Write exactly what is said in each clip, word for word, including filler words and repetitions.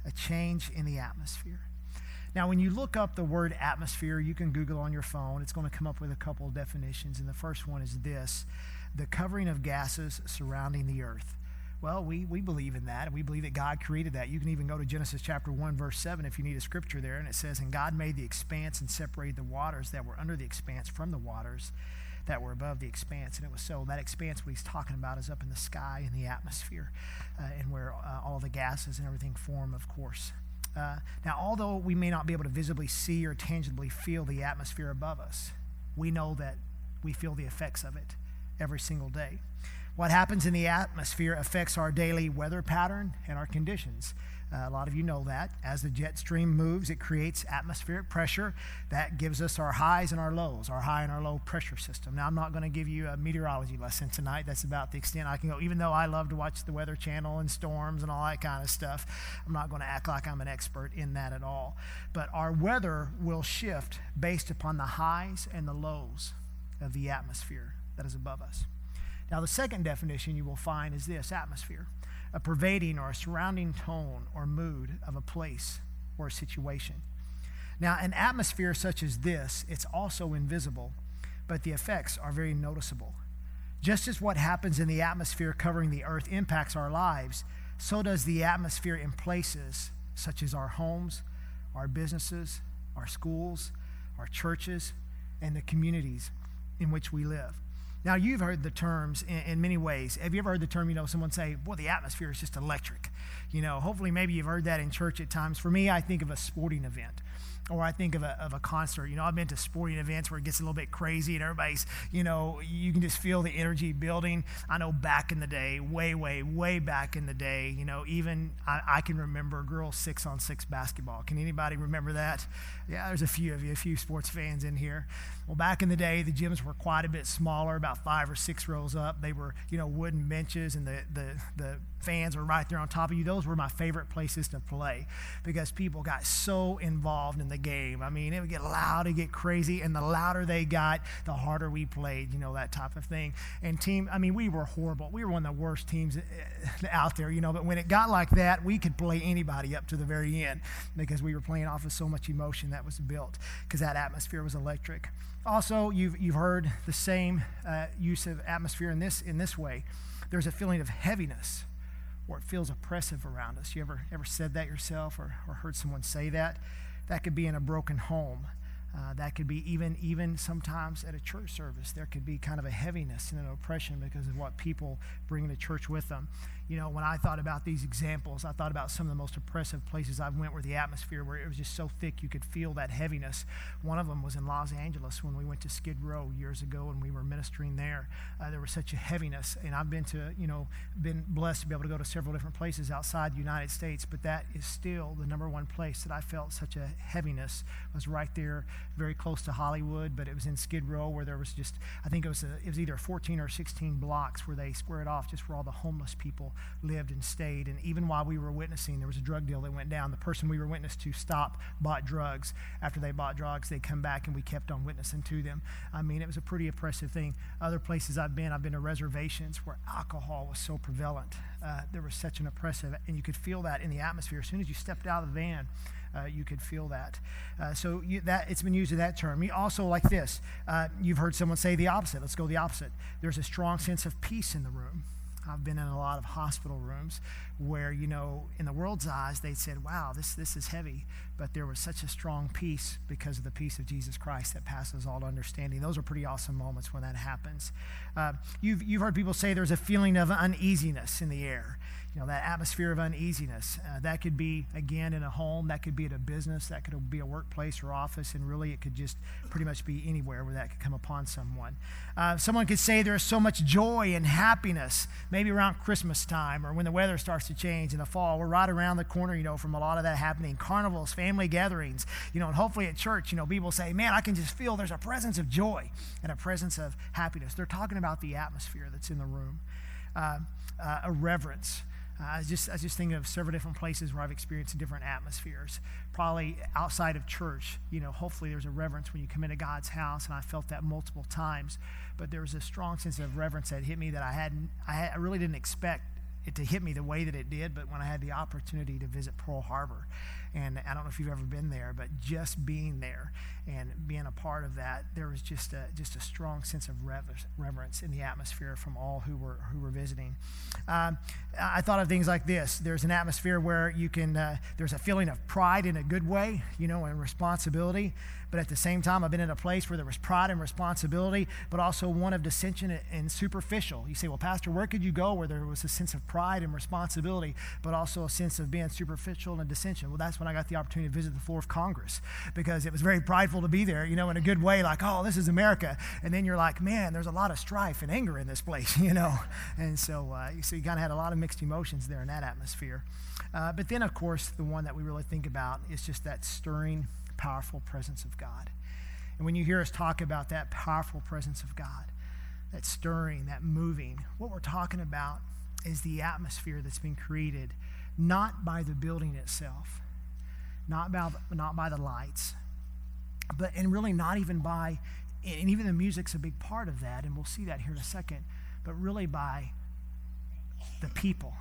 a change in the atmosphere. Now, when you look up the word atmosphere, you can Google on your phone. It's going to come up with a couple of definitions, and the first one is this: the covering of gases surrounding the earth. Well, we, we believe in that, and we believe that God created that. You can even go to Genesis chapter one, verse seven, if you need a scripture there, and it says, "And God made the expanse and separated the waters that were under the expanse from the waters that were above the expanse." And it was so. That expanse, what he's talking about, is up in the sky, in the atmosphere, uh, and where uh, all the gases and everything form, of course. Uh, now, although we may not be able to visibly see or tangibly feel the atmosphere above us, we know that we feel the effects of it every single day. What happens in the atmosphere affects our daily weather pattern and our conditions. Uh, a lot of you know that. As the jet stream moves, it creates atmospheric pressure. That gives us our highs and our lows, our high and our low pressure system. Now, I'm not going to give you a meteorology lesson tonight. That's about the extent I can go. Even though I love to watch the Weather Channel and storms and all that kind of stuff, I'm not going to act like I'm an expert in that at all. But our weather will shift based upon the highs and the lows of the atmosphere that is above us. Now, the second definition you will find is this: atmosphere, a pervading or a surrounding tone or mood of a place or a situation. Now, an atmosphere such as this, it's also invisible, but the effects are very noticeable. Just as what happens in the atmosphere covering the earth impacts our lives, so does the atmosphere in places such as our homes, our businesses, our schools, our churches, and the communities in which we live. Now, you've heard the terms in, in many ways. Have you ever heard the term, you know, someone say, "Well, the atmosphere is just electric"? You know, hopefully maybe you've heard that in church at times. For me, I think of a sporting event, or I think of a, of a concert. You know, I've been to sporting events where it gets a little bit crazy and everybody's, you know, you can just feel the energy building. I know back in the day, way, way, way back in the day, you know, even I, I can remember girls six on six basketball. Can anybody remember that? Yeah, there's a few of you, a few sports fans in here. Well, back in the day, the gyms were quite a bit smaller, about five or six rows up. They were, you know, wooden benches, and the, the, the fans were right there on top of you. Those were my favorite places to play because people got so involved in the game. I mean, it would get loud, it would get crazy, and the louder they got, the harder we played, you know, that type of thing. And team, I mean, we were horrible. We were one of the worst teams out there, you know, but when it got like that, we could play anybody up to the very end because we were playing off of so much emotion that was built because that atmosphere was electric. Also, you've you've heard the same uh, use of atmosphere in this in this way. There's a feeling of heaviness, or it feels oppressive around us. You ever ever said that yourself, or, or heard someone say that? That could be in a broken home. Uh, that could be even even sometimes at a church service. There could be kind of a heaviness and an oppression because of what people bring to church with them. You know, when I thought about these examples, I thought about some of the most oppressive places I went where the atmosphere, where it was just so thick you could feel that heaviness. One of them was in Los Angeles when we went to Skid Row years ago and we were ministering there. Uh, there was such a heaviness, and I've been to, you know, been blessed to be able to go to several different places outside the United States, but that is still the number one place that I felt such a heaviness was right there, very close to Hollywood, but it was in Skid Row where there was just, I think it was a, it was either fourteen or sixteen blocks where they squared off just where all the homeless people lived and stayed. And even while we were witnessing, there was a drug deal that went down. The person we were witness to stopped, bought drugs. After they bought drugs, they come back and we kept on witnessing to them. I mean, it was a pretty oppressive thing. Other places I've been, I've been to reservations where alcohol was so prevalent. Uh, there was such an oppressive, and you could feel that in the atmosphere. As soon as you stepped out of the van, Uh, you could feel that. Uh, so you, that it's been used in that term. You also, like this, uh, you've heard someone say the opposite. Let's go the opposite. There's a strong sense of peace in the room. I've been in a lot of hospital rooms where, you know, in the world's eyes, they said, wow, this this is heavy. But there was such a strong peace because of the peace of Jesus Christ that passes all understanding. Those are pretty awesome moments when that happens. Uh, you've, you've heard people say there's a feeling of uneasiness in the air. You know, that atmosphere of uneasiness. Uh, that could be, again, in a home. That could be at a business. That could be a workplace or office. And really, it could just pretty much be anywhere where that could come upon someone. Uh, someone could say there's so much joy and happiness, maybe around Christmas time or when the weather starts to change in the fall. We're right around the corner, you know, from a lot of that happening. Carnivals, family gatherings, you know, and hopefully at church, you know, people say, man, I can just feel there's a presence of joy and a presence of happiness. They're talking about the atmosphere that's in the room. Uh, uh, a reverence. Uh, I was just I was just thinking of several different places where I've experienced different atmospheres. Probably outside of church, you know, hopefully there's a reverence when you come into God's house, and I felt that multiple times. But there was a strong sense of reverence that hit me that I hadn't, I, had, I really didn't expect it to hit me the way that it did, but when I had the opportunity to visit Pearl Harbor. And I don't know if you've ever been there, but just being there and being a part of that, there was just a just a strong sense of reverence in the atmosphere from all who were who were visiting. Um, I thought of things like this. There's an atmosphere where you can, uh, there's a feeling of pride in a good way, you know, and responsibility. But at the same time, I've been in a place where there was pride and responsibility, but also one of dissension and superficial. You say, well, Pastor, where could you go where there was a sense of pride and responsibility, but also a sense of being superficial and dissension? Well, that's when I got the opportunity to visit the floor of Congress, because it was very prideful to be there, you know, in a good way, like, oh, this is America. And then you're like, man, there's a lot of strife and anger in this place, you know. And so, uh, so you kind of had a lot of mixed emotions there in that atmosphere. Uh, but then, of course, the one that we really think about is just that stirring, powerful presence of God. And when you hear us talk about that powerful presence of God, that stirring, that moving, what we're talking about is the atmosphere that's been created not by the building itself, not by, not by the lights, but and really not even by, and even the music's a big part of that, and we'll see that here in a second, but really by the people,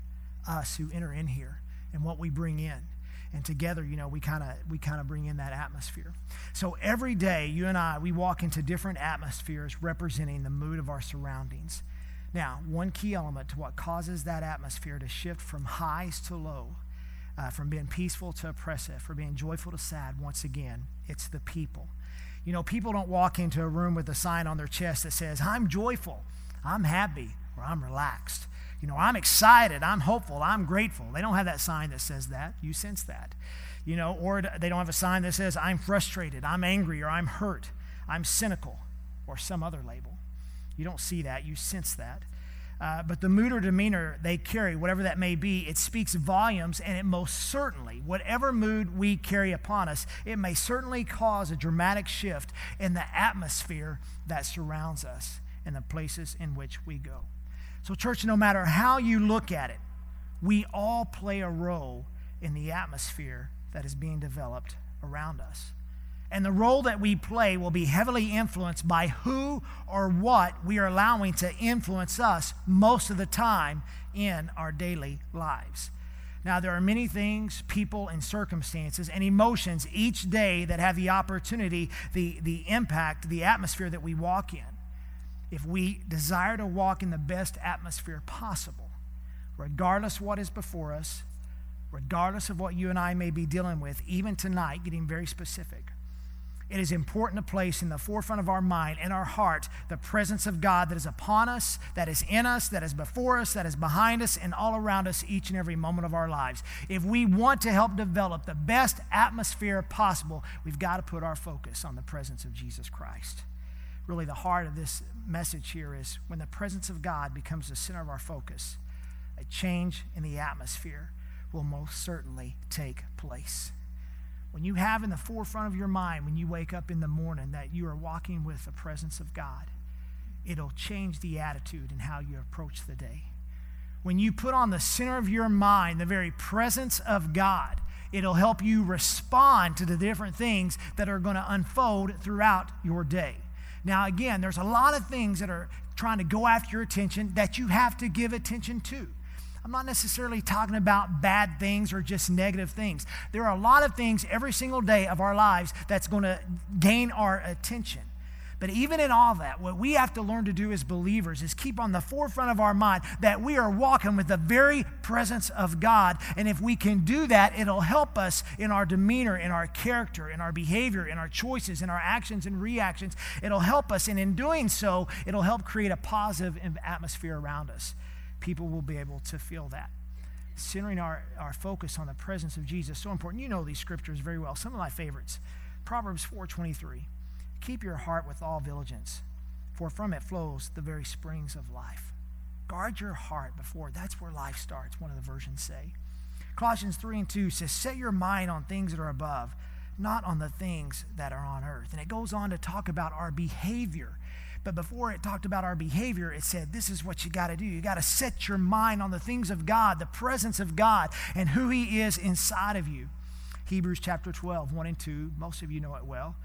us who enter in here and what we bring in. And together, you know, we kind of we kind of bring in that atmosphere. So every day, you and I, we walk into different atmospheres representing the mood of our surroundings. Now, one key element to what causes that atmosphere to shift from highs to low, uh, from being peaceful to oppressive, from being joyful to sad, once again, it's the people. You know, people don't walk into a room with a sign on their chest that says, I'm joyful, I'm happy, or I'm relaxed. You know, I'm excited, I'm hopeful, I'm grateful. They don't have that sign that says that. You sense that. You know, or they don't have a sign that says, I'm frustrated, I'm angry, or I'm hurt, I'm cynical, or some other label. You don't see that, you sense that. Uh, but the mood or demeanor they carry, whatever that may be, it speaks volumes, and it most certainly, whatever mood we carry upon us, it may certainly cause a dramatic shift in the atmosphere that surrounds us and the places in which we go. So, church, no matter how you look at it, we all play a role in the atmosphere that is being developed around us. And the role that we play will be heavily influenced by who or what we are allowing to influence us most of the time in our daily lives. Now, there are many things, people, and circumstances and emotions each day that have the opportunity, the, the impact, the atmosphere that we walk in. If we desire to walk in the best atmosphere possible, regardless of what is before us, regardless of what you and I may be dealing with, even tonight, getting very specific, it is important to place in the forefront of our mind and our heart the presence of God that is upon us, that is in us, that is before us, that is behind us, and all around us each and every moment of our lives. If we want to help develop the best atmosphere possible, we've got to put our focus on the presence of Jesus Christ. Really, the heart of this message here is when the presence of God becomes the center of our focus, a change in the atmosphere will most certainly take place. When you have in the forefront of your mind, when you wake up in the morning, that you are walking with the presence of God, it'll change the attitude and how you approach the day. When you put on the center of your mind the very presence of God, it'll help you respond to the different things that are going to unfold throughout your day. Now, again, there's a lot of things that are trying to go after your attention that you have to give attention to. I'm not necessarily talking about bad things or just negative things. There are a lot of things every single day of our lives that's going to gain our attention. But even in all that, what we have to learn to do as believers is keep on the forefront of our mind that we are walking with the very presence of God. And if we can do that, it'll help us in our demeanor, in our character, in our behavior, in our choices, in our actions and reactions. It'll help us, and in doing so, it'll help create a positive atmosphere around us. People will be able to feel that. Centering our, our focus on the presence of Jesus is so important. You know these scriptures very well. Some of my favorites. Proverbs four twenty-three. Keep your heart with all diligence, for from it flows the very springs of life. Guard your heart before. That's where life starts, one of the versions say. Colossians three and two says, set your mind on things that are above, not on the things that are on earth. And it goes on to talk about our behavior. But before it talked about our behavior, it said, this is what you got to do. You got to set your mind on the things of God, the presence of God, and who He is inside of you. Hebrews chapter twelve, one and two, most of you know it well.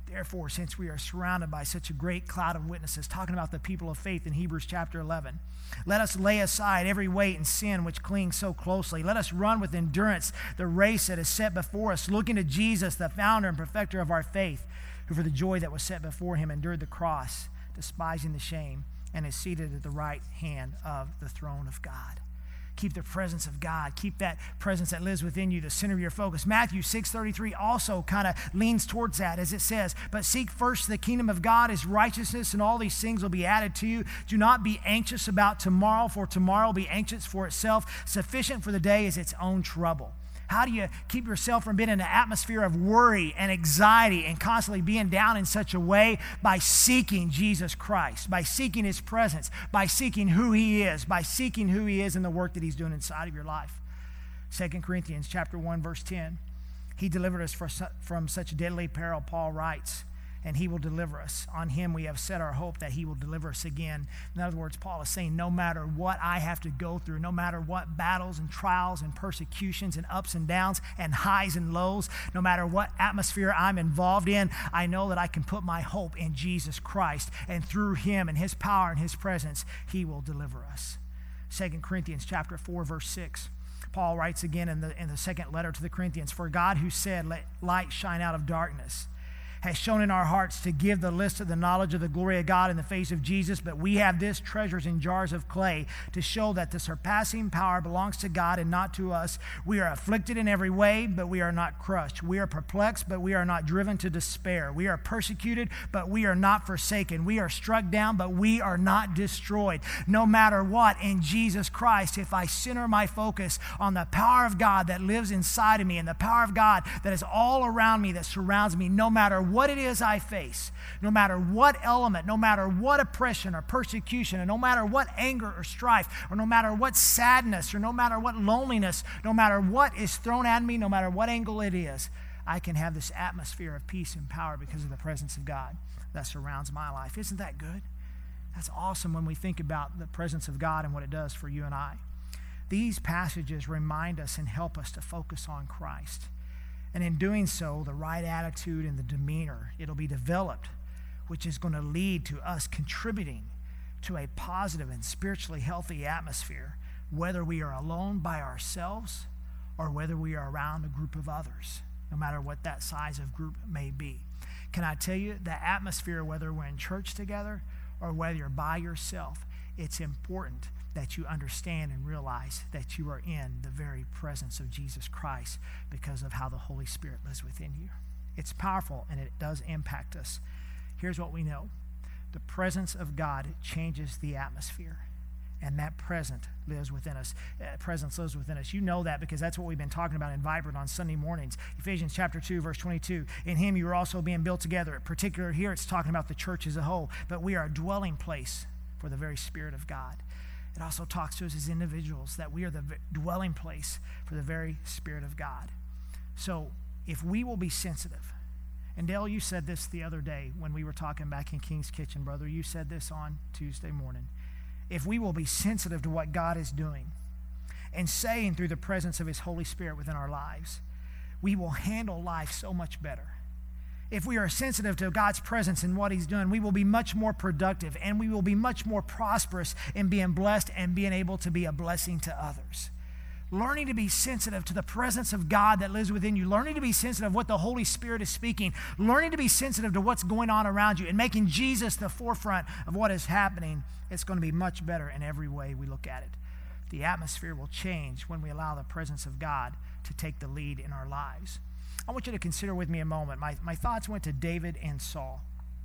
Therefore, since we are surrounded by such a great cloud of witnesses, talking about the people of faith in Hebrews chapter eleven, let us lay aside every weight and sin which clings so closely. Let us run with endurance the race that is set before us, looking to Jesus, the founder and perfecter of our faith, who for the joy that was set before him endured the cross, despising the shame, and is seated at the right hand of the throne of God. Keep the presence of God. Keep that presence that lives within you the center of your focus. Matthew six thirty-three also kind of leans towards that, as it says, but seek first the kingdom of God, his righteousness, and all these things will be added to you. Do not be anxious about tomorrow, for tomorrow will be anxious for itself. Sufficient for the day is its own trouble. How do you keep yourself from being in an atmosphere of worry and anxiety and constantly being down in such a way? By seeking Jesus Christ, by seeking his presence, by seeking who he is, by seeking who he is and the work that he's doing inside of your life. Second Corinthians chapter one, verse ten. He delivered us for, from such deadly peril, Paul writes, and he will deliver us. On him we have set our hope that he will deliver us again. In other words, Paul is saying, no matter what I have to go through, no matter what battles and trials and persecutions and ups and downs and highs and lows, no matter what atmosphere I'm involved in, I know that I can put my hope in Jesus Christ, and through him and his power and his presence, he will deliver us. Second Corinthians chapter four, verse six. Paul writes again in the, in the second letter to the Corinthians, for God who said, let light shine out of darkness, has shown in our hearts to give the list of the knowledge of the glory of God in the face of Jesus, but we have this treasures in jars of clay to show that the surpassing power belongs to God and not to us. We are afflicted in every way, but we are not crushed. We are perplexed, but we are not driven to despair. We are persecuted, but we are not forsaken. We are struck down, but we are not destroyed. No matter what, in Jesus Christ, if I center my focus on the power of God that lives inside of me and the power of God that is all around me, that surrounds me, no matter what what it is I face, no matter what element, no matter what oppression or persecution, and no matter what anger or strife, or no matter what sadness, or no matter what loneliness, no matter what is thrown at me, no matter what angle it is, I can have this atmosphere of peace and power because of the presence of God that surrounds my life. Isn't that good? That's awesome when we think about the presence of God and what it does for you and I. These passages remind us and help us to focus on Christ. And in doing so, the right attitude and the demeanor, it'll be developed, which is going to lead to us contributing to a positive and spiritually healthy atmosphere, whether we are alone by ourselves or whether we are around a group of others, no matter what that size of group may be. Can I tell you, the atmosphere, whether we're in church together or whether you're by yourself, it's important that you understand and realize that you are in the very presence of Jesus Christ because of how the Holy Spirit lives within you. It's powerful and it does impact us. Here's what we know. The presence of God changes the atmosphere, and that present lives within us. Uh, presence lives within us. You know that because that's what we've been talking about in Vibrant on Sunday mornings. Ephesians chapter two, verse twenty-two. In him you are also being built together. In particular here it's talking about the church as a whole, but we are a dwelling place for the very Spirit of God. It also talks to us as individuals that we are the dwelling place for the very Spirit of God. So if we will be sensitive, and Dale, you said this the other day when we were talking back in King's Kitchen, brother. You said this on Tuesday morning. If we will be sensitive to what God is doing and saying through the presence of his Holy Spirit within our lives, we will handle life so much better. If we are sensitive to God's presence and what he's doing, we will be much more productive and we will be much more prosperous in being blessed and being able to be a blessing to others. Learning to be sensitive to the presence of God that lives within you, learning to be sensitive to what the Holy Spirit is speaking, learning to be sensitive to what's going on around you and making Jesus the forefront of what is happening, it's going to be much better in every way we look at it. The atmosphere will change when we allow the presence of God to take the lead in our lives. I want you to consider with me a moment. My, my thoughts went to David and Saul.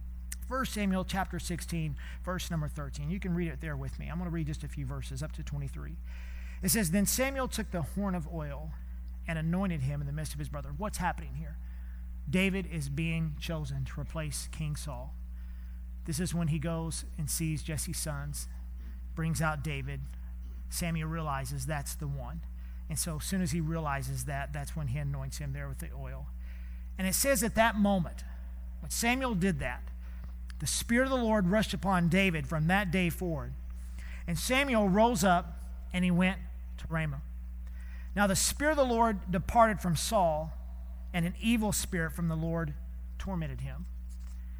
First Samuel chapter sixteen, verse number thirteen. You can read it there with me. I'm going to read just a few verses up to twenty-three. It says, then Samuel took the horn of oil and anointed him in the midst of his brother. What's happening here? David is being chosen to replace King Saul. This is when he goes and sees Jesse's sons, brings out David. Samuel realizes that's the one. And so as soon as he realizes that, that's when he anoints him there with the oil. And it says at that moment, when Samuel did that, the Spirit of the Lord rushed upon David from that day forward. And Samuel rose up and he went to Ramah. Now the Spirit of the Lord departed from Saul, and an evil spirit from the Lord tormented him.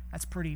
That's pretty,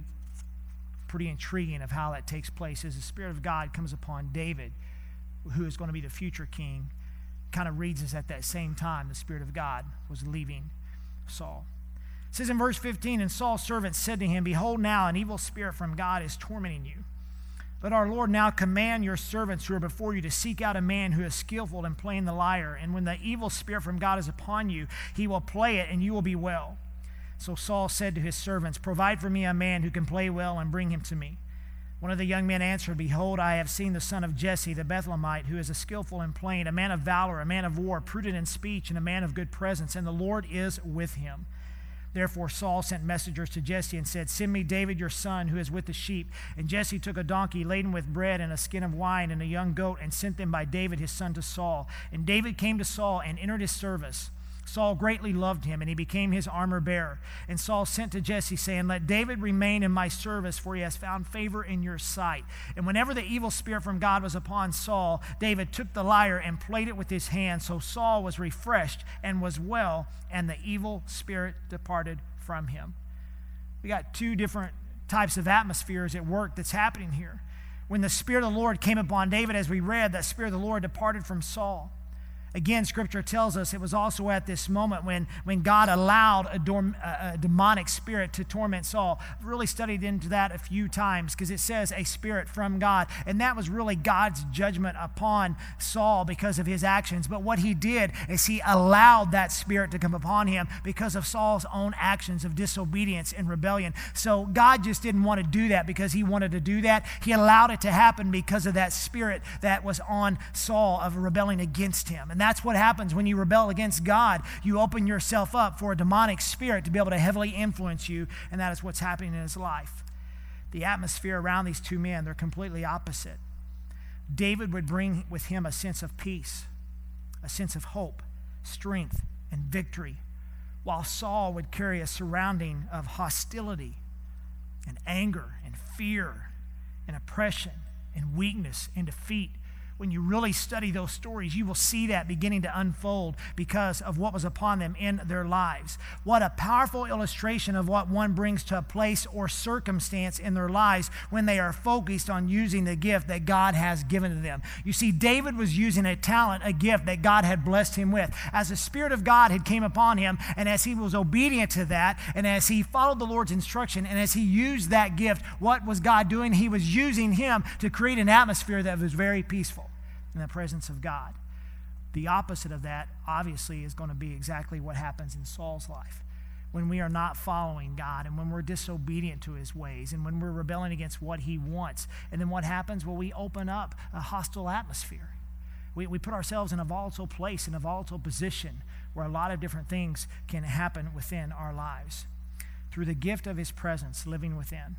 pretty intriguing of how that takes place as the Spirit of God comes upon David, who is going to be the future king. Kind of reads us at that same time the Spirit of God was leaving Saul. It says in verse fifteen, and Saul's servant said to him, behold, now an evil spirit from God is tormenting you. Let our Lord now command your servants who are before you to seek out a man who is skillful in playing the lyre. And when the evil spirit from God is upon you, he will play it and you will be well. So Saul said to his servants, provide for me a man who can play well and bring him to me. One of the young men answered, behold, I have seen the son of Jesse, the Bethlehemite, who is a skillful in playing, a man of valor, a man of war, prudent in speech, and a man of good presence, and the Lord is with him. Therefore Saul sent messengers to Jesse and said, send me David your son, who is with the sheep. And Jesse took a donkey laden with bread and a skin of wine and a young goat, and sent them by David his son to Saul. And David came to Saul and entered his service. Saul greatly loved him, and he became his armor bearer. And Saul sent to Jesse, saying, let David remain in my service, for he has found favor in your sight. And whenever the evil spirit from God was upon Saul, David took the lyre and played it with his hand. So Saul was refreshed and was well, and the evil spirit departed from him. We got two different types of atmospheres at work that's happening here. When the Spirit of the Lord came upon David, as we read, that Spirit of the Lord departed from Saul. Again, Scripture tells us it was also at this moment when, when God allowed a, dorm, a, a demonic spirit to torment Saul. I've really studied into that a few times because it says a spirit from God. And that was really God's judgment upon Saul because of his actions. But what he did is he allowed that spirit to come upon him because of Saul's own actions of disobedience and rebellion. So God just didn't want to do that because he wanted to do that. He allowed it to happen because of that spirit that was on Saul of rebelling against him. And that's what happens when you rebel against God. You open yourself up for a demonic spirit to be able to heavily influence you, and that is what's happening in his life. The atmosphere around these two men, they're completely opposite. David would bring with him a sense of peace, a sense of hope, strength, and victory, while Saul would carry a surrounding of hostility and anger and fear and oppression and weakness and defeat. When you really study those stories, you will see that beginning to unfold because of what was upon them in their lives. What a powerful illustration of what one brings to a place or circumstance in their lives when they are focused on using the gift that God has given to them. You see, David was using a talent, a gift that God had blessed him with. As the Spirit of God had came upon him, and as he was obedient to that, and as he followed the Lord's instruction, and as he used that gift, what was God doing? He was using him to create an atmosphere that was very peaceful in the presence of God. The opposite of that, obviously, is going to be exactly what happens in Saul's life. When we are not following God and when we're disobedient to his ways and when we're rebelling against what he wants. And then what happens? Well, we open up a hostile atmosphere. We, we put ourselves in a volatile place, in a volatile position where a lot of different things can happen within our lives. Through the gift of his presence living within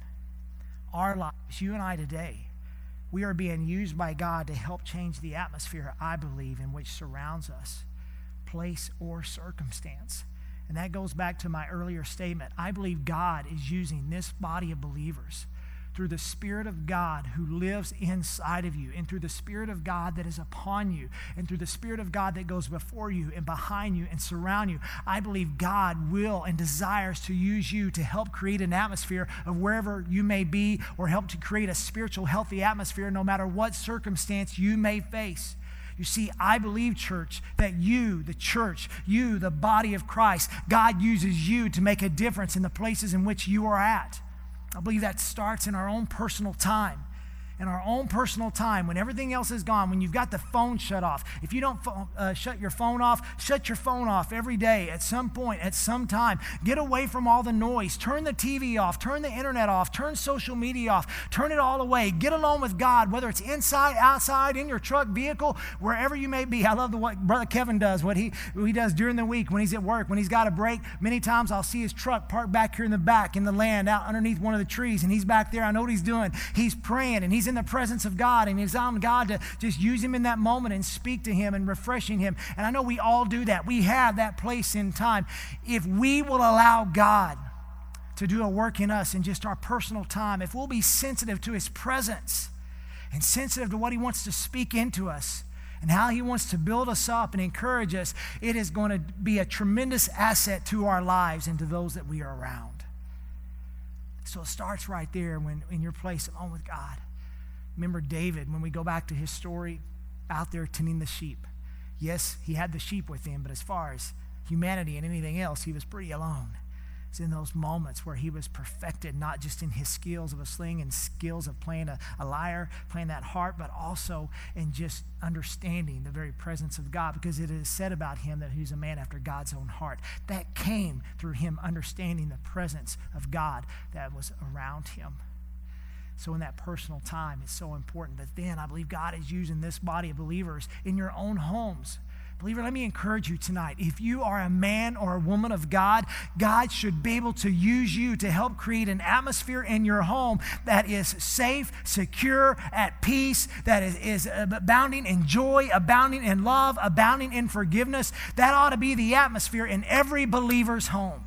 our lives, you and I today, we are being used by God to help change the atmosphere, I believe, in which surrounds us, place or circumstance. And that goes back to my earlier statement. I believe God is using this body of believers through the Spirit of God who lives inside of you, and through the Spirit of God that is upon you, and through the Spirit of God that goes before you and behind you and surround you. I believe God will and desires to use you to help create an atmosphere of wherever you may be, or help to create a spiritual, healthy atmosphere no matter what circumstance you may face. You see, I believe, church, that you, the church, you, the body of Christ, God uses you to make a difference in the places in which you are at. I believe that starts in our own personal time. In our own personal time, when everything else is gone, when you've got the phone shut off. If you don't uh, shut your phone off, shut your phone off every day at some point, at some time. Get away from all the noise. Turn the T V off. Turn the internet off. Turn social media off. Turn it all away. Get alone with God, whether it's inside, outside, in your truck, vehicle, wherever you may be. I love the, what Brother Kevin does, what he, what he does during the week when he's at work, when he's got a break. Many times I'll see his truck parked back here in the back in the land out underneath one of the trees, and he's back there. I know what he's doing. He's praying, and he's in the presence of God, and he's on God to just use him in that moment and speak to him and refreshing him. And I know we all do that. We have that place in time. If we will allow God to do a work in us in just our personal time, if we'll be sensitive to his presence and sensitive to what he wants to speak into us and how he wants to build us up and encourage us, it is going to be a tremendous asset to our lives and to those that we are around. So it starts right there when in your place alone with God. Remember David, when we go back to his story, out there tending the sheep. Yes, he had the sheep with him, but as far as humanity and anything else, he was pretty alone. It's in those moments where he was perfected, not just in his skills of a sling and skills of playing a, a lyre, playing that harp, but also in just understanding the very presence of God, because it is said about him that he's a man after God's own heart. That came through him understanding the presence of God that was around him. So in that personal time, it's so important. But then I believe God is using this body of believers in your own homes. Believer, let me encourage you tonight. If you are a man or a woman of God, God should be able to use you to help create an atmosphere in your home that is safe, secure, at peace, that is, is abounding in joy, abounding in love, abounding in forgiveness. That ought to be the atmosphere in every believer's home.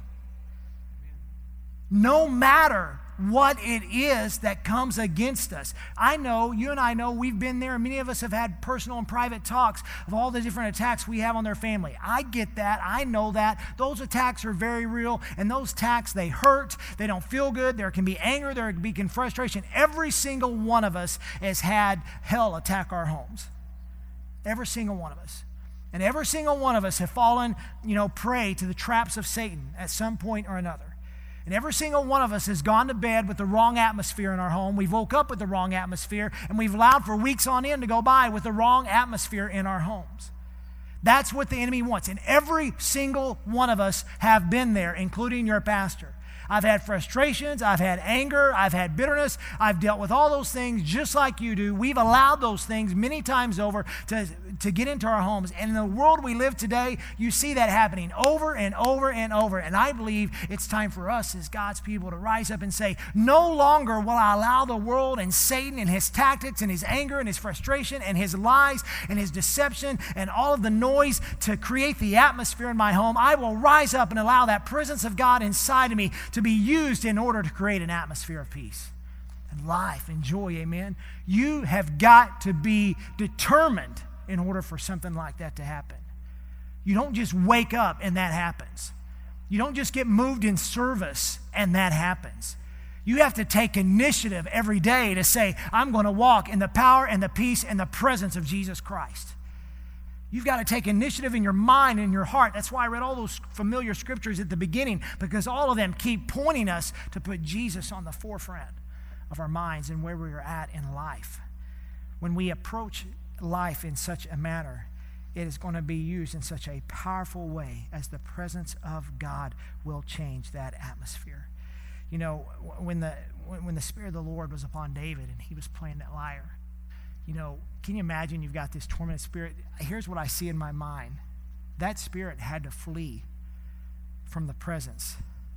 No matter what it is that comes against us. I know, you and I know, we've been there. Many of us have had personal and private talks of all the different attacks we have on their family. I get that. I know that. Those attacks are very real, and those attacks, they hurt. They don't feel good. There can be anger. There can be frustration. Every single one of us has had hell attack our homes. Every single one of us. And every single one of us have fallen, you know, prey to the traps of Satan at some point or another. And every single one of us has gone to bed with the wrong atmosphere in our home. We've woke up with the wrong atmosphere, and we've allowed for weeks on end to go by with the wrong atmosphere in our homes. That's what the enemy wants. And every single one of us have been there, including your pastor. I've had frustrations, I've had anger, I've had bitterness, I've dealt with all those things just like you do. We've allowed those things many times over to, to get into our homes. And in the world we live today, you see that happening over and over and over. And I believe it's time for us as God's people to rise up and say, no longer will I allow the world and Satan and his tactics and his anger and his frustration and his lies and his deception and all of the noise to create the atmosphere in my home. I will rise up and allow that presence of God inside of me to to be used in order to create an atmosphere of peace and life and joy, amen? You have got to be determined in order for something like that to happen. You don't just wake up and that happens. You don't just get moved in service and that happens. You have to take initiative every day to say, I'm going to walk in the power and the peace and the presence of Jesus Christ. You've got to take initiative in your mind and your heart. That's why I read all those familiar scriptures at the beginning, because all of them keep pointing us to put Jesus on the forefront of our minds and where we are at in life. When we approach life in such a manner, it is going to be used in such a powerful way as the presence of God will change that atmosphere. You know, when the when the Spirit of the Lord was upon David and he was playing that lyre, you know, can you imagine you've got this tormented spirit? Here's what I see in my mind. That spirit had to flee from the presence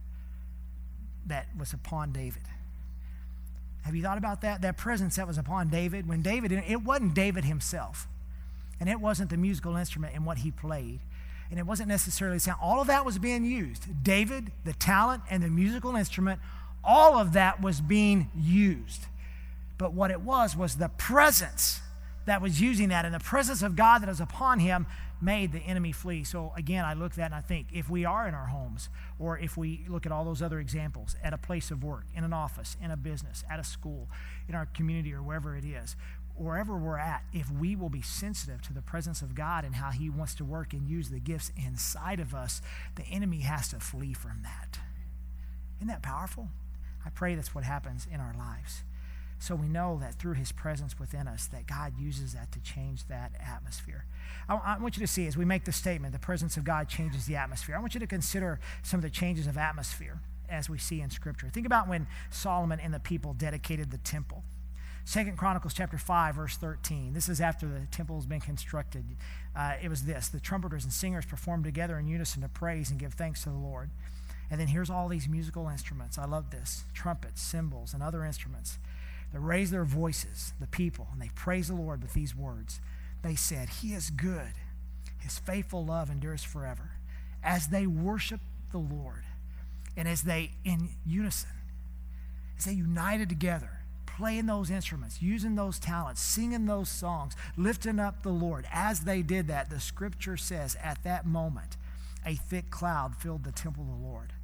that was upon David. Have you thought about that? That presence that was upon David, when David, it wasn't David himself, and it wasn't the musical instrument and what he played, and it wasn't necessarily sound. All of that was being used. David, the talent, and the musical instrument, all of that was being used. But what it was was the presence that was using that, and the presence of God that was upon him made the enemy flee. So again, I look at that and I think, if we are in our homes, or if we look at all those other examples, at a place of work, in an office, in a business, at a school, in our community, or wherever it is, wherever we're at, if we will be sensitive to the presence of God and how he wants to work and use the gifts inside of us, the enemy has to flee from that. Isn't that powerful? I pray that's what happens in our lives. So we know that through his presence within us, that God uses that to change that atmosphere. I, I want you to see, as we make the statement, the presence of God changes the atmosphere. I want you to consider some of the changes of atmosphere as we see in Scripture. Think about when Solomon and the people dedicated the temple. Second Chronicles chapter five, verse thirteen. This is after the temple has been constructed. Uh, it was this: the trumpeters and singers performed together in unison to praise and give thanks to the Lord. And then here's all these musical instruments. I love this. Trumpets, cymbals, and other instruments. They raised their voices, the people, and they praised the Lord with these words. They said, he is good. His faithful love endures forever. As they worshiped the Lord, and as they, in unison, as they united together, playing those instruments, using those talents, singing those songs, lifting up the Lord, as they did that, the Scripture says, at that moment, a thick cloud filled the temple of the Lord.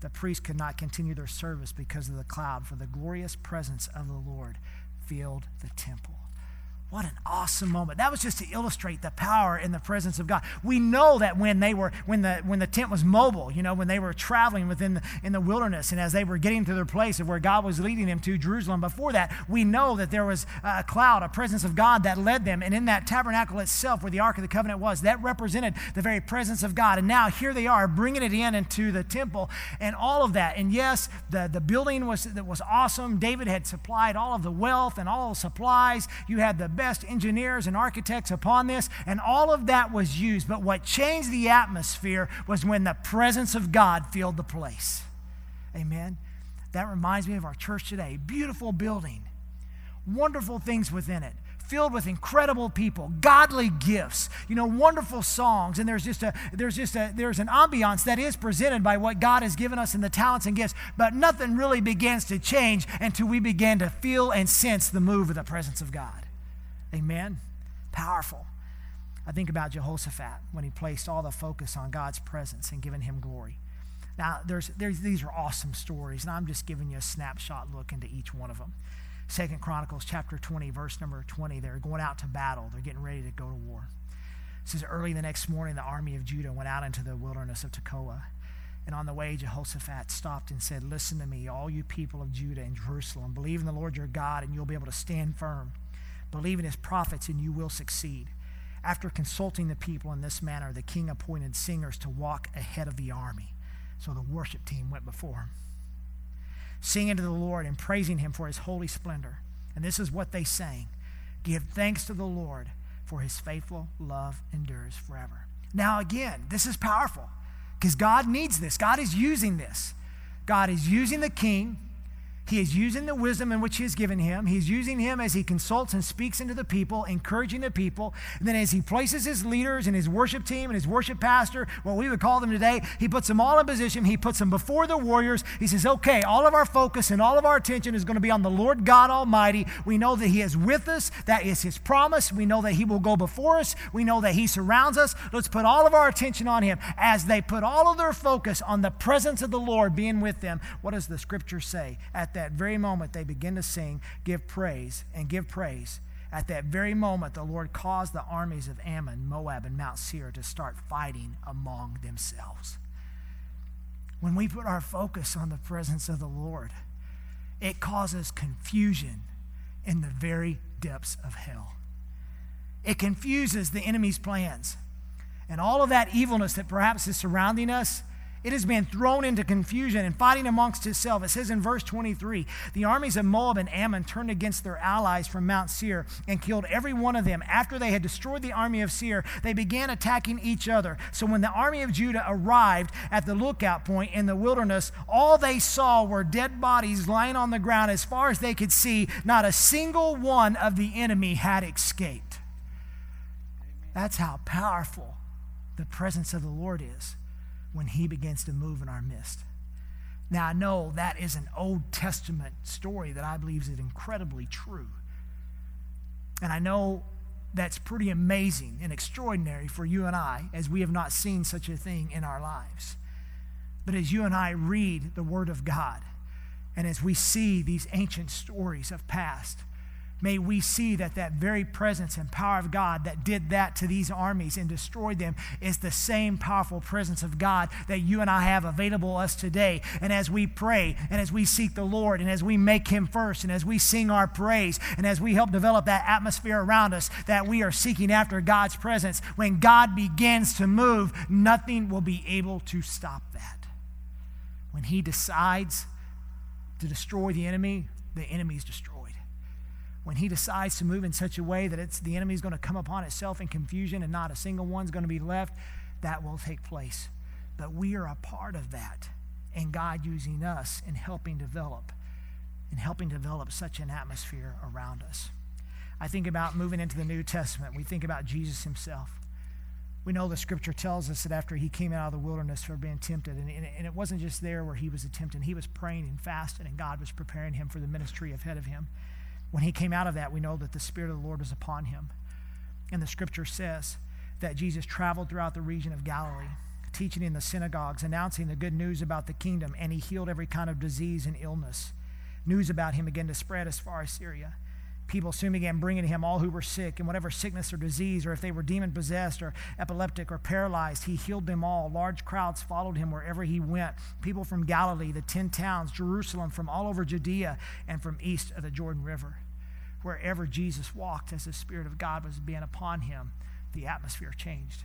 the priests could not continue their service because of the cloud, for the glorious presence of the Lord filled the temple. What an awesome moment. That was just to illustrate the power in the presence of God. We know that when they were, when the when the tent was mobile, you know, when they were traveling within the, in the wilderness, and as they were getting to their place of where God was leading them to Jerusalem, before that, we know that there was a cloud, a presence of God that led them. And in that tabernacle itself, where the Ark of the Covenant was, that represented the very presence of God. And now here they are bringing it in into the temple and all of that. And yes, the, the building was, that was awesome. David had supplied all of the wealth and all the supplies. You had the best engineers and architects upon this, and all of that was used. But what changed the atmosphere was when the presence of God filled the place. Amen. That reminds me of our church today. Beautiful building, wonderful things within it, filled with incredible people, godly gifts, you know, wonderful songs. And there's just a there's just a there's an ambiance that is presented by what God has given us in the talents and gifts. But nothing really begins to change until we begin to feel and sense the move of the presence of God. Amen. Powerful. I think about Jehoshaphat when he placed all the focus on God's presence and giving him glory. Now, there's, there's these are awesome stories, and I'm just giving you a snapshot look into each one of them. Second Chronicles chapter twenty, verse number twenty, they're going out to battle. They're getting ready to go to war. It says, early the next morning, the army of Judah went out into the wilderness of Tekoa. And on the way, Jehoshaphat stopped and said, listen to me, all you people of Judah and Jerusalem. Believe in the Lord your God, and you'll be able to stand firm. Believe in his prophets, and you will succeed. After consulting the people in this manner, the king appointed singers to walk ahead of the army. So the worship team went before him, singing to the Lord and praising him for his holy splendor. And this is what they sang. Give thanks to the Lord, for his faithful love endures forever. Now again, this is powerful because God needs this. God is using this. God is using the king. He is using the wisdom in which he has given him. He's using him as he consults and speaks into the people, encouraging the people. And then as he places his leaders and his worship team and his worship pastor, what we would call them today, he puts them all in position. He puts them before the warriors. He says, okay, all of our focus and all of our attention is going to be on the Lord God Almighty. We know that he is with us. That is his promise. We know that he will go before us. We know that he surrounds us. Let's put all of our attention on him. As they put all of their focus on the presence of the Lord being with them, what does the scripture say? At that very moment, they begin to sing, give praise, and give praise. At that very moment, the Lord caused the armies of Ammon, Moab, and Mount Seir to start fighting among themselves. When we put our focus on the presence of the Lord, it causes confusion in the very depths of hell. It confuses the enemy's plans. And all of that evilness that perhaps is surrounding us, it has been thrown into confusion and fighting amongst itself. It says in verse twenty-three, the armies of Moab and Ammon turned against their allies from Mount Seir and killed every one of them. After they had destroyed the army of Seir, they began attacking each other. So when the army of Judah arrived at the lookout point in the wilderness, all they saw were dead bodies lying on the ground. As far as they could see, not a single one of the enemy had escaped. That's how powerful the presence of the Lord is when he begins to move in our midst. Now, I know that is an Old Testament story that I believe is incredibly true. And I know that's pretty amazing and extraordinary for you and I, as we have not seen such a thing in our lives. But as you and I read the Word of God, and as we see these ancient stories of past, may we see that that very presence and power of God that did that to these armies and destroyed them is the same powerful presence of God that you and I have available to us today. And as we pray and as we seek the Lord and as we make him first and as we sing our praise and as we help develop that atmosphere around us that we are seeking after God's presence, when God begins to move, nothing will be able to stop that. When he decides to destroy the enemy, the enemy is destroyed. When he decides to move in such a way that it's the enemy is going to come upon itself in confusion and not a single one's going to be left, that will take place. But we are a part of that, and God using us in helping develop, in helping develop such an atmosphere around us. I think about moving into the New Testament. We think about Jesus himself. We know the scripture tells us that after he came out of the wilderness for being tempted, and, and it wasn't just there where he was tempted. He was praying and fasting, and God was preparing him for the ministry ahead of him. When he came out of that, we know that the Spirit of the Lord was upon him. And the scripture says that Jesus traveled throughout the region of Galilee, teaching in the synagogues, announcing the good news about the kingdom, and he healed every kind of disease and illness. News about him began to spread as far as Syria. People soon began bringing to him all who were sick, and whatever sickness or disease, or if they were demon-possessed or epileptic or paralyzed, he healed them all. Large crowds followed him wherever he went. People from Galilee, the ten towns, Jerusalem, from all over Judea, and from east of the Jordan River. Wherever Jesus walked, as the Spirit of God was being upon him, the atmosphere changed.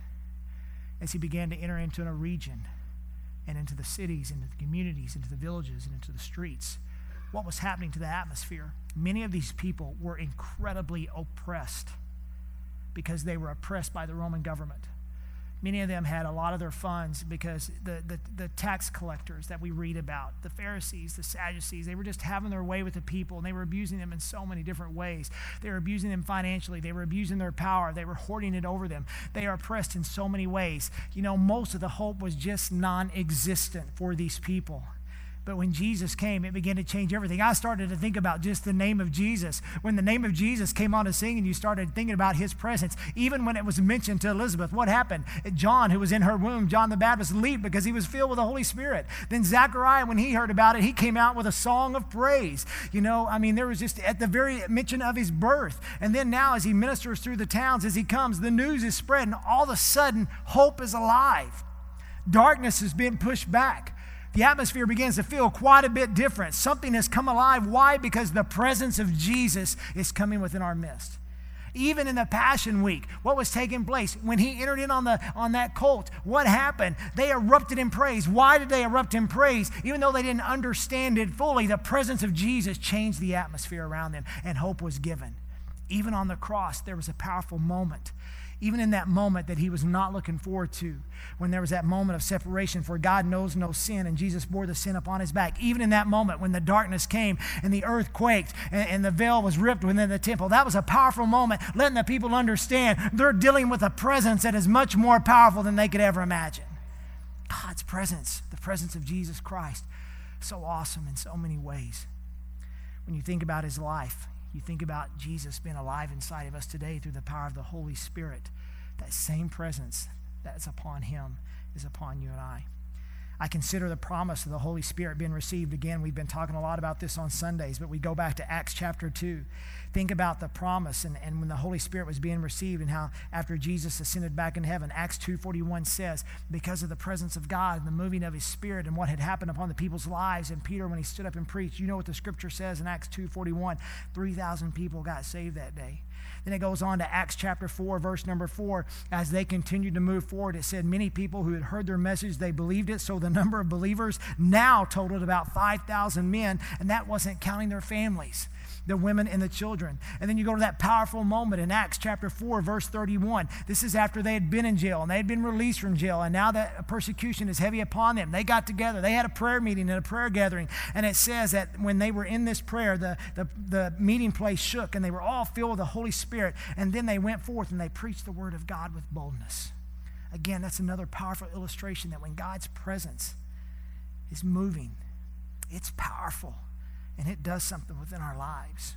As he began to enter into a region, and into the cities, into the communities, into the villages, and into the streets, what was happening to the atmosphere? Many of these people were incredibly oppressed because they were oppressed by the Roman government. Many of them had a lot of their funds because the, the, the tax collectors that we read about, the Pharisees, the Sadducees, they were just having their way with the people, and they were abusing them in so many different ways. They were abusing them financially. They were abusing their power. They were hoarding it over them. They are oppressed in so many ways. You know, most of the hope was just non-existent for these people. But when Jesus came, it began to change everything. I started to think about just the name of Jesus. When the name of Jesus came on the scene and you started thinking about his presence, even when it was mentioned to Elizabeth, what happened? John, who was in her womb, John the Baptist, leaped because he was filled with the Holy Spirit. Then Zechariah, when he heard about it, he came out with a song of praise. You know, I mean, there was just at the very mention of his birth. And then now as he ministers through the towns, as he comes, the news is spread, and all of a sudden, hope is alive. Darkness has been pushed back. The atmosphere begins to feel quite a bit different. Something has come alive. Why? Because the presence of Jesus is coming within our midst. Even in the Passion Week, what was taking place? When he entered in on, the, on that colt, what happened? They erupted in praise. Why did they erupt in praise? Even though they didn't understand it fully, the presence of Jesus changed the atmosphere around them, and hope was given. Even on the cross, there was a powerful moment. Even in that moment that he was not looking forward to, when there was that moment of separation, for God knows no sin, and Jesus bore the sin upon his back. Even in that moment when the darkness came and the earth quaked and, and the veil was ripped within the temple, that was a powerful moment, letting the people understand they're dealing with a presence that is much more powerful than they could ever imagine. God's presence, the presence of Jesus Christ, so awesome in so many ways. When you think about his life, you think about Jesus being alive inside of us today through the power of the Holy Spirit. That same presence that's upon him is upon you and I. I consider the promise of the Holy Spirit being received. Again, we've been talking a lot about this on Sundays, but we go back to Acts chapter two. Think about the promise and, and when the Holy Spirit was being received, and how after Jesus ascended back in heaven, Acts two forty-one says, because of the presence of God and the moving of his Spirit and what had happened upon the people's lives, and Peter, when he stood up and preached, you know what the scripture says in Acts two forty-one, three thousand people got saved that day. Then it goes on to Acts chapter four, verse number four. As they continued to move forward, it said many people who had heard their message, they believed it. So the number of believers now totaled about five thousand men, and that wasn't counting their families, the women and the children. And then you go to that powerful moment in Acts chapter four, verse thirty-one. This is after they had been in jail and they had been released from jail, and now that persecution is heavy upon them. They got together. They had a prayer meeting and a prayer gathering, and it says that when they were in this prayer, the, the, the meeting place shook, and they were all filled with the Holy Spirit. And then they went forth and they preached the word of God with boldness. Again, that's another powerful illustration that when God's presence is moving, it's powerful. And it does something within our lives.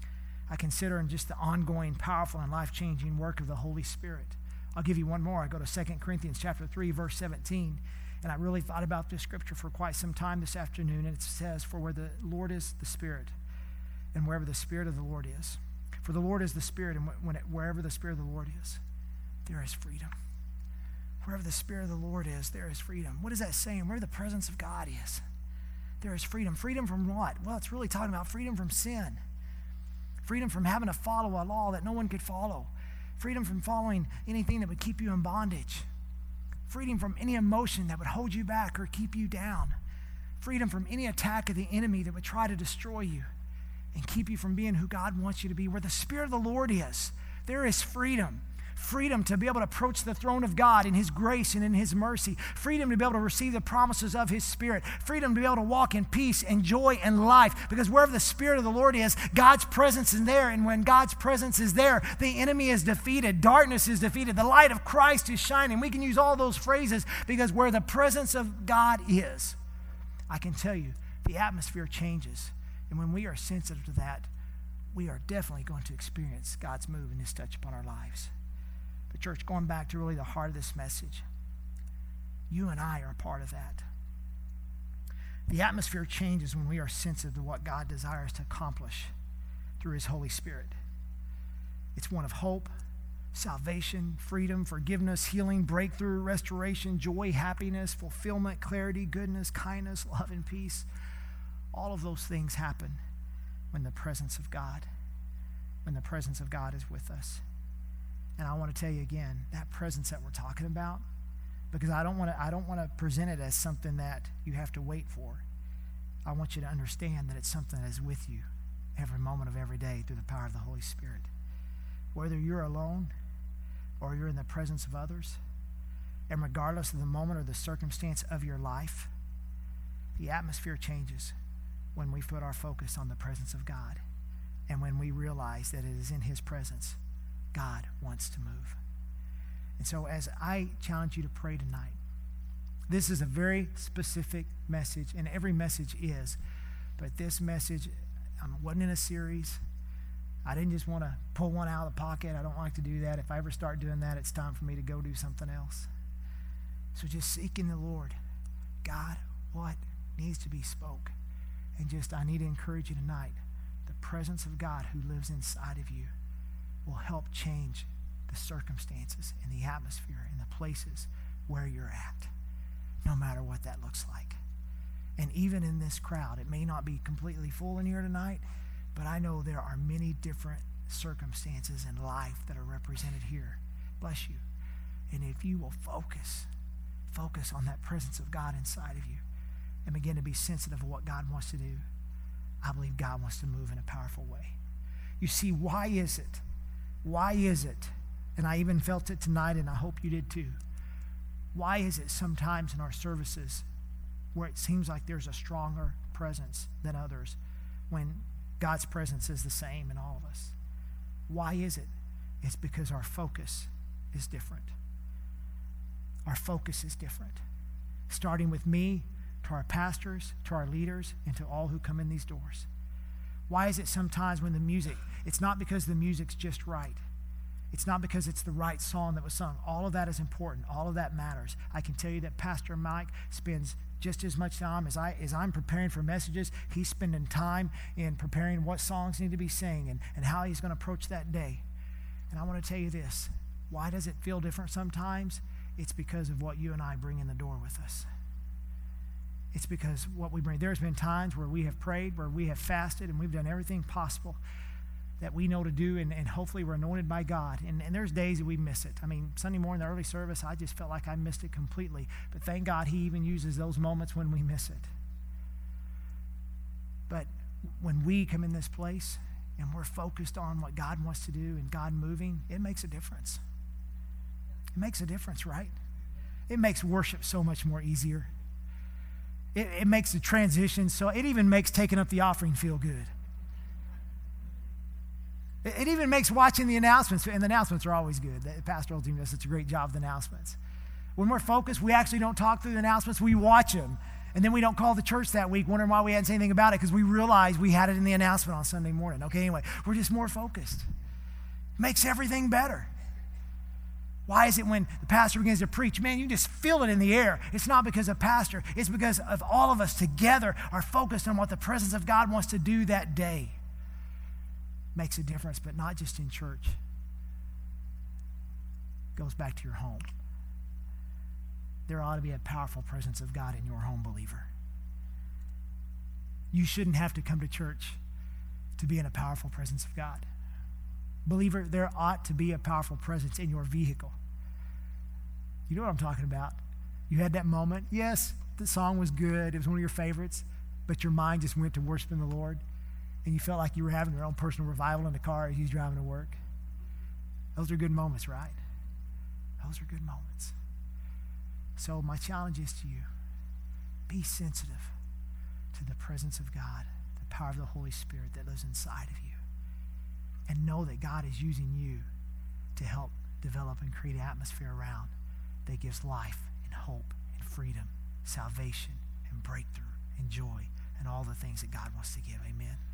I consider in just the ongoing, powerful, and life-changing work of the Holy Spirit. I'll give you one more. I go to Second Corinthians chapter three, verse seventeen. And I really thought about this scripture for quite some time this afternoon. And it says, for where the Lord is, the Spirit, and wherever the Spirit of the Lord is. For the Lord is the Spirit, and when it, wherever the Spirit of the Lord is, there is freedom. Wherever the Spirit of the Lord is, there is freedom. What is that saying? Where the presence of God is, there is freedom. Freedom from what? Well, it's really talking about freedom from sin. Freedom from having to follow a law that no one could follow. Freedom from following anything that would keep you in bondage. Freedom from any emotion that would hold you back or keep you down. Freedom from any attack of the enemy that would try to destroy you and keep you from being who God wants you to be. Where the Spirit of the Lord is, there is freedom. Freedom to be able to approach the throne of God in his grace and in his mercy. Freedom to be able to receive the promises of his Spirit. Freedom to be able to walk in peace and joy and life. Because wherever the Spirit of the Lord is, God's presence is there. And when God's presence is there, the enemy is defeated. Darkness is defeated. The light of Christ is shining. We can use all those phrases because where the presence of God is, I can tell you, the atmosphere changes. And when we are sensitive to that, we are definitely going to experience God's move and his touch upon our lives. But church, going back to really the heart of this message, You and I are a part of that. The atmosphere changes when we are sensitive to what God desires to accomplish through his Holy Spirit. It's one of hope, salvation, freedom, forgiveness, healing, breakthrough, restoration, joy, happiness, fulfillment, clarity, goodness, kindness, love, and peace. All of those things happen when the presence of God, when the presence of God is with us. And I want to tell you again, that presence that we're talking about, because I don't want to I don't want to present it as something that you have to wait for. I want you to understand that it's something that is with you every moment of every day through the power of the Holy Spirit. Whether you're alone or you're in the presence of others, and regardless of the moment or the circumstance of your life, the atmosphere changes when we put our focus on the presence of God and when we realize that it is in his presence God wants to move. And so as I challenge you to pray tonight, this is a very specific message, and every message is, but this message um, wasn't in a series. I didn't just want to pull one out of the pocket. I don't like to do that. If I ever start doing that, it's time for me to go do something else. So just seeking the Lord. God, what needs to be spoke? And just, I need to encourage you tonight. The presence of God who lives inside of you will help change the circumstances and the atmosphere and the places where you're at, no matter what that looks like. And even in this crowd, it may not be completely full in here tonight, but I know there are many different circumstances in life that are represented here. Bless you. And if you will focus, focus on that presence of God inside of you and begin to be sensitive of what God wants to do, I believe God wants to move in a powerful way. You see, why is it? Why is it? And I even felt it tonight, and I hope you did too. Why is it sometimes in our services where it seems like there's a stronger presence than others when God's presence is the same in all of us? Why is it? It's because our focus is different. Our focus is different. Starting with me, to our pastors, to our leaders, and to all who come in these doors. Why is it sometimes when the music, it's not because the music's just right. It's not because it's the right song that was sung. All of that is important. All of that matters. I can tell you that Pastor Mike spends just as much time as, I, as I'm preparing for messages. He's spending time in preparing what songs need to be sang and, and how he's going to approach that day. And I want to tell you this. Why does it feel different sometimes? It's because of what you and I bring in the door with us. It's because what we bring. There's been times where we have prayed, where we have fasted, and we've done everything possible that we know to do, and, and hopefully we're anointed by God. And, and there's days that we miss it. I mean, Sunday morning, the early service, I just felt like I missed it completely. But thank God he even uses those moments when we miss it. But when we come in this place and we're focused on what God wants to do and God moving, it makes a difference. It makes a difference, right? It makes worship so much more easier. It, it makes the transition, so it even makes taking up the offering feel good. It, it even makes watching the announcements, and the announcements are always good. The pastoral team does such a great job of the announcements. When we're focused, we actually don't talk through the announcements, we watch them. And then we don't call the church that week wondering why we hadn't said anything about it because we realized we had it in the announcement on Sunday morning. Okay, anyway, we're just more focused. Makes everything better. Why is it when the pastor begins to preach, man, you just feel it in the air? It's not because of pastor. It's because of all of us together are focused on what the presence of God wants to do that day. Makes a difference, but not just in church. Goes back to your home. There ought to be a powerful presence of God in your home, believer. You shouldn't have to come to church to be in a powerful presence of God. Believer, there ought to be a powerful presence in your vehicle. You know what I'm talking about. You had that moment. Yes, the song was good. It was one of your favorites, but your mind just went to worshiping the Lord, and you felt like you were having your own personal revival in the car as you was driving to work. Those are good moments, right? Those are good moments. So my challenge is to you, be sensitive to the presence of God, the power of the Holy Spirit that lives inside of you. And know that God is using you to help develop and create an atmosphere around that gives life and hope and freedom, salvation and breakthrough and joy and all the things that God wants to give. Amen.